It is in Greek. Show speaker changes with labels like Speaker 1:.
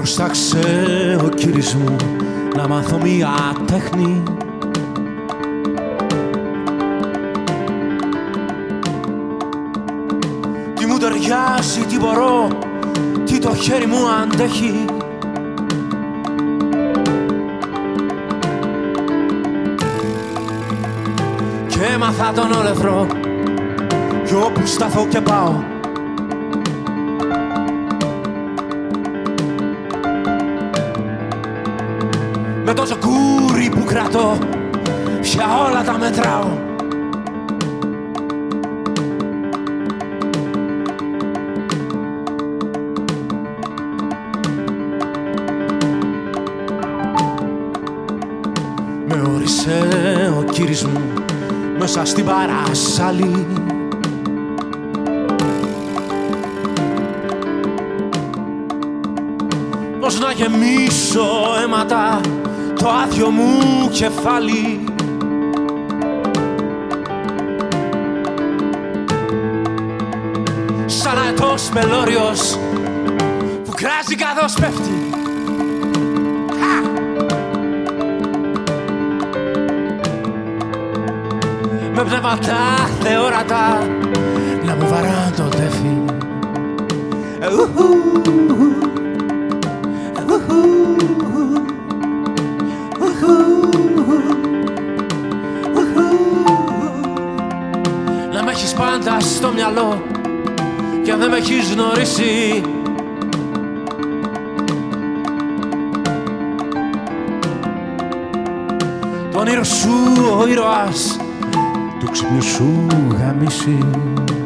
Speaker 1: πρόσταξε ο κύρις μου να μάθω μια τέχνη. Τι μου ταιριάζει, τι μπορώ, τι το χέρι μου αντέχει. Και έμαθα τον όλεθρο κι όπου σταθώ και πάω. Με το ζεκούρι που κρατώ πια όλα τα μετράω. Με όρισε ο κύρις μου μέσα στην παράσαλη. Πώς να γεμίσω αίματα το άδειο μου κεφάλι. Σαν αετός μελώριος που κράζει καθώς πέφτει. Με πνεύματα θεόρατα να μου βαράν το τέφι. Να με έχεις πάντα στο μυαλό κι αν δεν με έχεις γνωρίσει, το όνειρο σου ο ήρωας του ξύπνου σου γαμίσει.